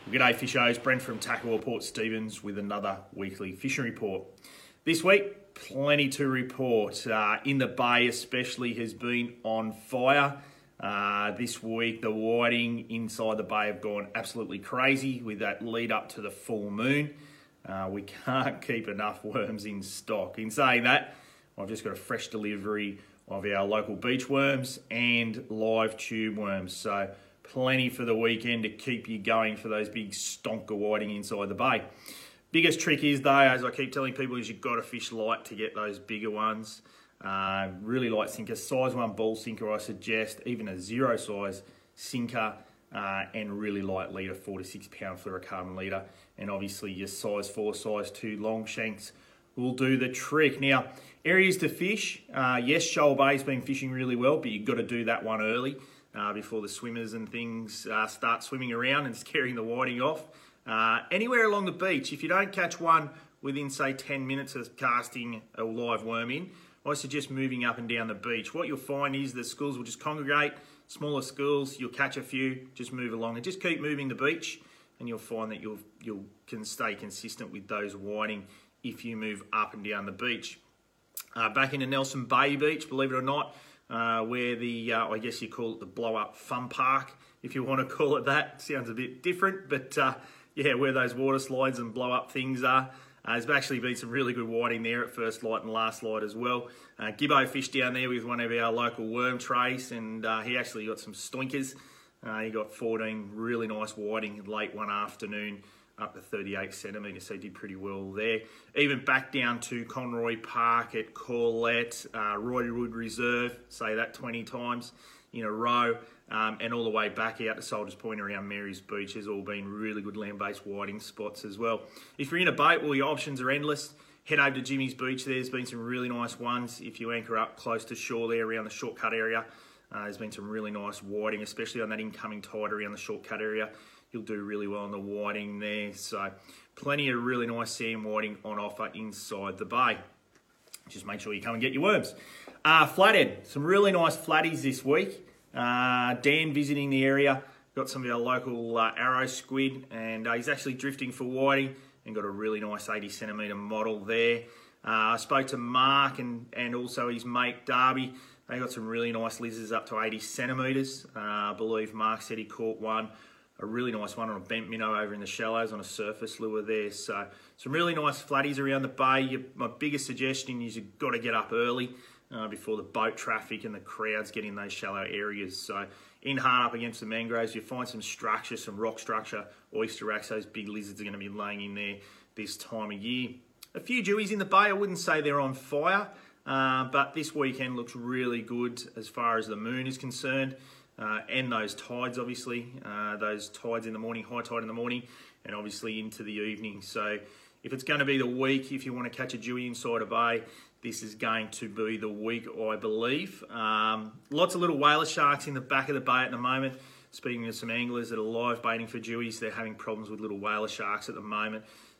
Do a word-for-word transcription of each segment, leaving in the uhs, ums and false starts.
G'day Fishers, Brent from Tackle Port Stephens with another weekly fishing report. This week, plenty to report. Uh, in the Bay especially has been on fire. Uh, this week the whiting inside the Bay have gone absolutely crazy with that lead up to the full moon. Uh, we can't keep enough worms in stock. In saying that, I've just got a fresh delivery of our local beach worms and live tube worms. So plenty for the weekend to keep you going for those big stonker whiting inside the Bay. Biggest trick is though, as I keep telling people, is you've got to fish light to get those bigger ones. Uh, really light sinker, size one ball sinker I suggest, even a zero size sinker, uh, and really light leader, four to six pound fluorocarbon leader. And obviously your size four, size two long shanks will do the trick. Now, areas to fish. Uh, yes, Shoal Bay's been fishing really well, but you've got to do that one early. Uh, before the swimmers and things uh, start swimming around and scaring the whiting off. Uh, anywhere along the beach, if you don't catch one within, say, ten minutes of casting a live worm in, I suggest moving up and down the beach. What you'll find is the schools will just congregate, smaller schools, you'll catch a few, just move along and just keep moving the beach, and you'll find that you'll, you'll can stay consistent with those whiting if you move up and down the beach. Uh, back into Nelson Bay Beach, believe it or not, Uh, where the, uh, I guess you call it the blow-up fun park, if you want to call it that. Sounds a bit different, but uh, yeah, where those water slides and blow-up things are. Uh, there's actually been some really good whiting there at first light and last light as well. Uh, Gibbo fished down there with one of our local worm trays, and uh, he actually got some stoinkers. Uh, he got fourteen really nice whiting late one afternoon, up to thirty-eight centimetres, so he did pretty well there. Even back down to Conroy Park at Corlett, uh, Roywood Reserve, say that twenty times in a row, um, and all the way back out to Soldiers Point around Mary's Beach has all been really good land-based whiting spots as well. If you're in a boat, well, your options are endless. Head over to Jimmy's Beach, there's been some really nice ones. If you anchor up close to shore there around the shortcut area, uh, there's been some really nice whiting, especially on that incoming tide around the shortcut area. You'll do really well on the whiting there. So plenty of really nice sand whiting on offer inside the Bay. Just make sure you come and get your worms. Uh, Flathead, some really nice flatties this week. Uh, Dan visiting the area, got some of our local uh, arrow squid, and uh, he's actually drifting for whiting and got a really nice eighty centimetre model there. Uh, I spoke to Mark and, and also his mate Darby. They got some really nice lizards up to eighty centimetres. Uh, I believe Mark said he caught one. A really nice one on a bent minnow over in the shallows on a surface lure there. So some really nice flatties around the Bay. You, my biggest suggestion is you've got to get up early uh, before the boat traffic and the crowds get in those shallow areas. So in hard up against the mangroves, you find some structure, some rock structure, oyster racks. Those big lizards are going to be laying in there this time of year. A few dewies in the Bay. I wouldn't say they're on fire, uh, but this weekend looks really good as far as the moon is concerned. Uh, and those tides, obviously, uh, those tides in the morning, high tide in the morning, and obviously into the evening. So if it's going to be the week, if you want to catch a dewie inside a bay, this is going to be the week, I believe. Um, lots of little whaler sharks in the back of the bay at the moment. Speaking to some anglers that are live baiting for dewies, they're having problems with little whaler sharks at the moment.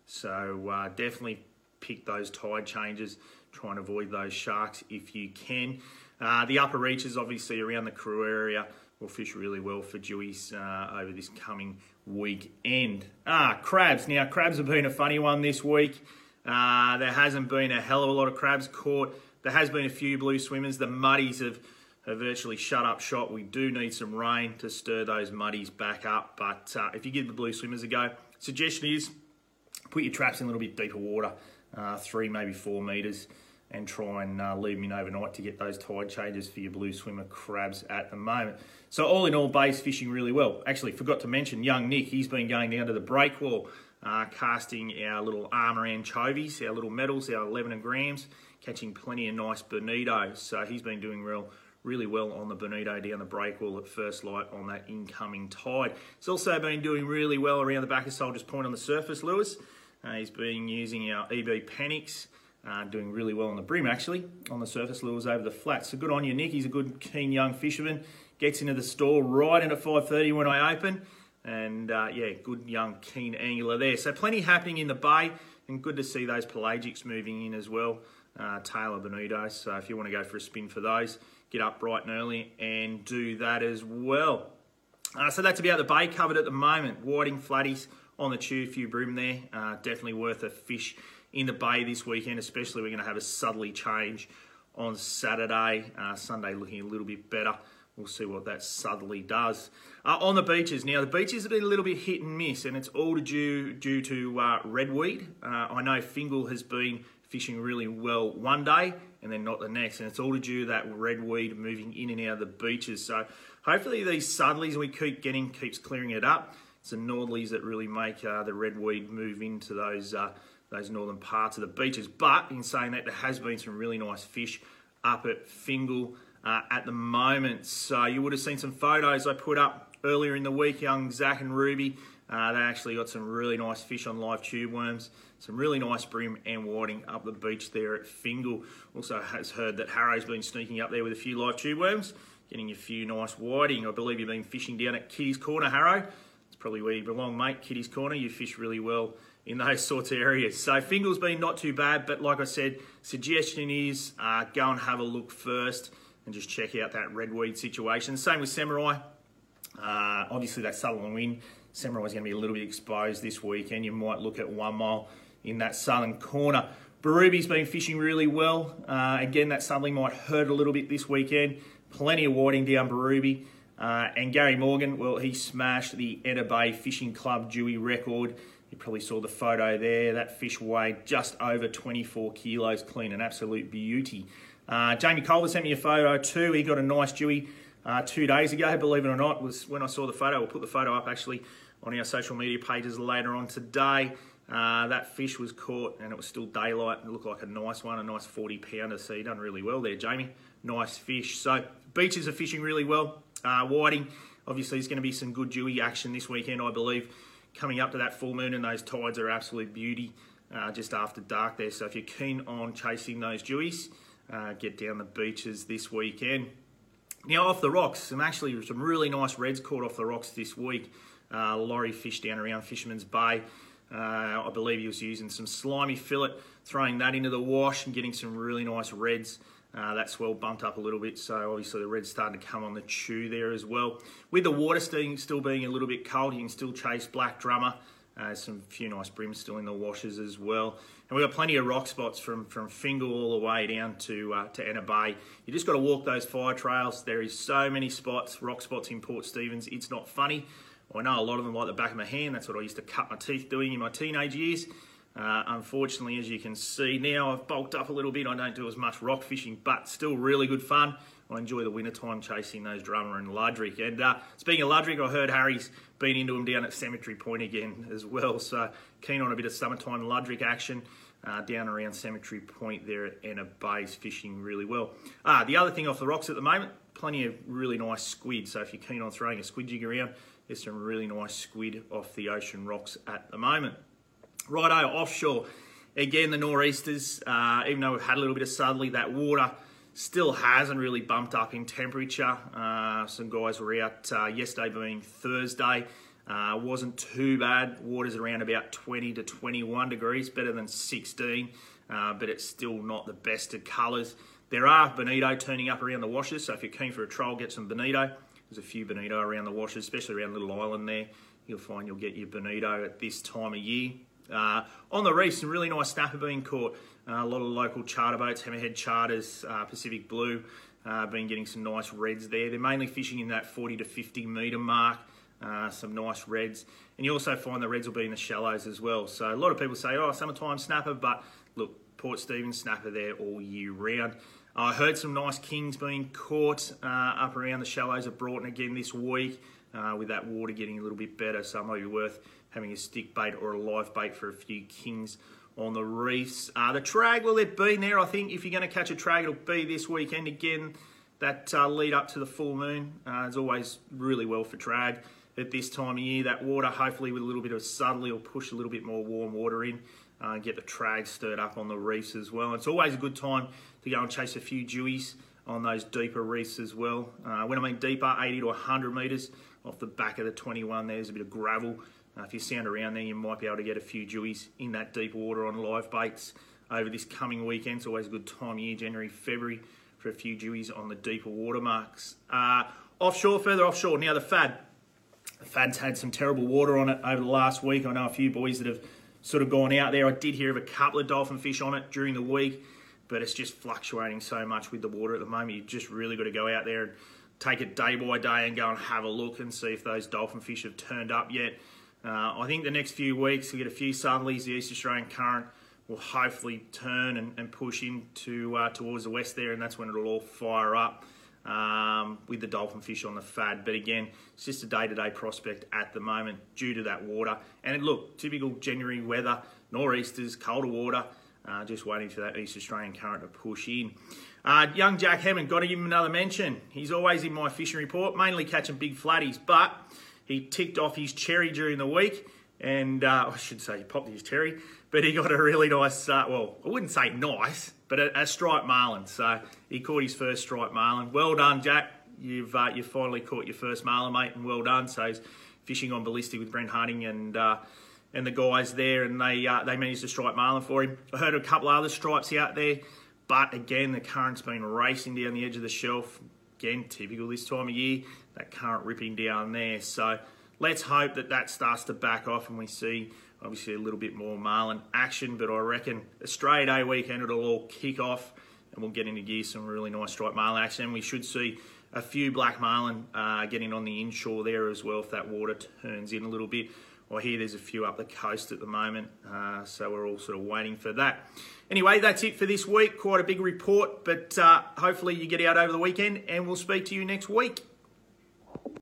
So uh, definitely pick those tide changes. Try and avoid those sharks if you can. Uh, the upper reaches, obviously, around the Karoo area, will fish really well for dewies uh, over this coming weekend. Ah, crabs. Now, crabs have been a funny one this week. Uh, there hasn't been a hell of a lot of crabs caught. There has been a few blue swimmers. The muddies have, have virtually shut up shop. We do need some rain to stir those muddies back up. But uh, if you give the blue swimmers a go, suggestion is put your traps in a little bit deeper water, uh, three, maybe four metres, and try and uh, leave them in overnight to get those tide changes for your blue swimmer crabs at the moment. So all in all, Bay's fishing really well. Actually, forgot to mention young Nick. He's been going down to the breakwall, uh, casting our little armour anchovies, our little metals, our eleven grams, catching plenty of nice bonito. So he's been doing real, really well on the bonito down the breakwall at first light on that incoming tide. He's also been doing really well around the back of Soldiers Point on the surface lures. Uh, he's been using our E B Panics. Uh, doing really well on the brim, actually, on the surface lures over the flat. So good on you, Nick. He's a good, keen young fisherman. Gets into the store right in at five thirty when I open. And, uh, yeah, good young, keen angler there. So plenty happening in the Bay, and good to see those pelagics moving in as well. Uh, Taylor Bonito. So if you want to go for a spin for those, get up bright and early and do that as well. Uh, so that's about the bay covered at the moment. Whiting, flatties on the tube, few bream there. Uh, definitely worth a fish in the bay this weekend, especially we're going to have a southerly change on Saturday. Uh, Sunday looking a little bit better. We'll see what that southerly does. Uh, on the beaches, now the beaches have been a little bit hit and miss, and it's all due, due to uh, redweed. Uh, I know Fingal has been fishing really well one day and then not the next, and it's all due to that redweed moving in and out of the beaches. So hopefully these southerlies we keep getting keeps clearing it up. It's the northerlies that really make uh, the redweed move into those uh, those northern parts of the beaches. But in saying that, there has been some really nice fish up at Fingal Uh, at the moment. So you would have seen some photos I put up earlier in the week, young Zach and Ruby. Uh, they actually got some really nice fish on live tube worms, some really nice bream and whiting up the beach there at Fingal. Also has heard that Harrow's been sneaking up there with a few live tube worms, getting a few nice whiting. I believe you've been fishing down at Kitty's Corner, Harrow. It's probably where you belong, mate, Kitty's Corner. You fish really well in those sorts of areas. So Fingal's been not too bad, but like I said, suggestion is uh, go and have a look first and just check out that redweed situation. Same with Samurai. Uh, obviously, that southern wind, Samurai is going to be a little bit exposed this weekend. You might look at one mile in that southern corner. Barubi's been fishing really well. Uh, again, that southerly might hurt a little bit this weekend. Plenty of whiting down Barubi. Uh, and Gary Morgan, well, he smashed the Edda Bay Fishing Club Dewey record. You probably saw the photo there. That fish weighed just over twenty-four kilos clean, an absolute beauty. Uh, Jamie Culver sent me a photo too. He got a nice Dewey uh, two days ago, believe it or not. Was when I saw the photo. We'll put the photo up actually on our social media pages later on today. Uh, that fish was caught and it was still daylight. It looked like a nice one, a nice forty pounder. So you done really well there, Jamie. Nice fish. So beaches are fishing really well. Uh, whiting, obviously there's going to be some good Dewey action this weekend, I believe. Coming up to that full moon, and those tides are absolute beauty uh, just after dark there. So if you're keen on chasing those Deweys, Uh, get down the beaches this weekend. Now off the rocks, some actually some really nice reds caught off the rocks this week. Uh, Laurie fished down around Fisherman's Bay. Uh, I believe he was using some slimy fillet, throwing that into the wash and getting some really nice reds. Uh, that swell bumped up a little bit, so obviously the red's starting to come on the chew there as well. With the water still, still being a little bit cold, you can still chase black drummer. Uh, some few nice brims still in the washes as well. And we've got plenty of rock spots from, from Fingal all the way down to uh, to Edda Bay. You just got to walk those fire trails. There is so many spots, rock spots in Port Stephens. It's not funny. I know a lot of them like the back of my hand. That's what I used to cut my teeth doing in my teenage years. Uh, unfortunately, as you can see now, I've bulked up a little bit. I don't do as much rock fishing, but still really good fun. I enjoy the wintertime chasing those drummer and Ludrick. And uh, speaking of Ludrick, I heard Harry's been into them down at Cemetery Point again as well. So keen on a bit of summertime Ludrick action uh, down around Cemetery Point there at Edda Bay's fishing really well. Uh, the other thing off the rocks at the moment, plenty of really nice squid. So if you're keen on throwing a squid jig around, there's some really nice squid off the ocean rocks at the moment. Righto, offshore. Again, the nor'easters, uh, even though we've had a little bit of southerly, that water still hasn't really bumped up in temperature. Uh, some guys were out uh, yesterday being Thursday. Uh, wasn't too bad. Water's around about twenty to twenty-one degrees, better than sixteen, uh, but it's still not the best of colours. There are bonito turning up around the washes, so if you're keen for a troll, get some bonito. There's a few bonito around the washes, especially around Little Island there. You'll find you'll get your bonito at this time of year. Uh, on the reef, some really nice snapper being caught. Uh, a lot of local charter boats, Hammerhead Charters, uh, Pacific Blue, uh, been getting some nice reds there. They're mainly fishing in that forty to fifty metre mark, uh, some nice reds. And you also find the reds will be in the shallows as well. So a lot of people say, oh, summertime snapper, but look, Port Stephens snapper there all year round. I heard some nice kings being caught uh, up around the shallows of Broughton again this week, uh, with that water getting a little bit better, so it might be worth having a stick bait or a live bait for a few kings on the reefs. Uh, the trag, well, they've been there. I think if you're going to catch a trag, it'll be this weekend again. That uh, lead up to the full moon uh, is always really well for trag at this time of year. That water, hopefully with a little bit of southerly, will push a little bit more warm water in uh, and get the trag stirred up on the reefs as well. It's always a good time to go and chase a few dewies on those deeper reefs as well. Uh, when I mean deeper, eighty to one hundred metres off the back of the twenty-one, there's a bit of gravel. Uh, if you sound around there, you might be able to get a few dewies in that deeper water on live baits over this coming weekend. It's always a good time of year, January, February, for a few dewies on the deeper water marks. Uh, offshore, further offshore, now the F A D. The Fad's had some terrible water on it over the last week. I know a few boys that have sort of gone out there. I did hear of a couple of dolphin fish on it during the week, but it's just fluctuating so much with the water at the moment. You've just really got to go out there and take it day by day and go and have a look and see if those dolphin fish have turned up yet. Uh, I think the next few weeks we'll get a few southerlies. The East Australian current will hopefully turn and, and push into uh, towards the west there, and that's when it'll all fire up um, with the dolphin fish on the Fad. But again, it's just a day-to-day prospect at the moment due to that water. And look, typical January weather, nor'easters, colder water, uh, just waiting for that East Australian current to push in. Uh, young Jack Hammond, got to give him another mention. He's always in my fishing report, mainly catching big flatties, but he ticked off his cherry during the week, and uh, I should say he popped his cherry, but he got a really nice, uh, well, I wouldn't say nice, but a, a striped marlin. So he caught his first striped marlin. Well done, Jack. You've uh, you've finally caught your first marlin, mate, and well done. So he's fishing on Ballistic with Brent Harding and uh, and the guys there, and they uh, they managed to strike marlin for him. I heard a couple of other stripes out there, but again, the current's been racing down the edge of the shelf. Again, typical this time of year, that current ripping down there. So let's hope that that starts to back off and we see obviously a little bit more marlin action. But I reckon Australia Day weekend it'll all kick off and we'll get into gear some really nice striped marlin action. And we should see a few black marlin uh, getting on the inshore there as well if that water turns in a little bit. I hear there's a few up the coast at the moment, uh, so we're all sort of waiting for that. Anyway, that's it for this week. Quite a big report, but uh, hopefully you get out over the weekend and we'll speak to you next week.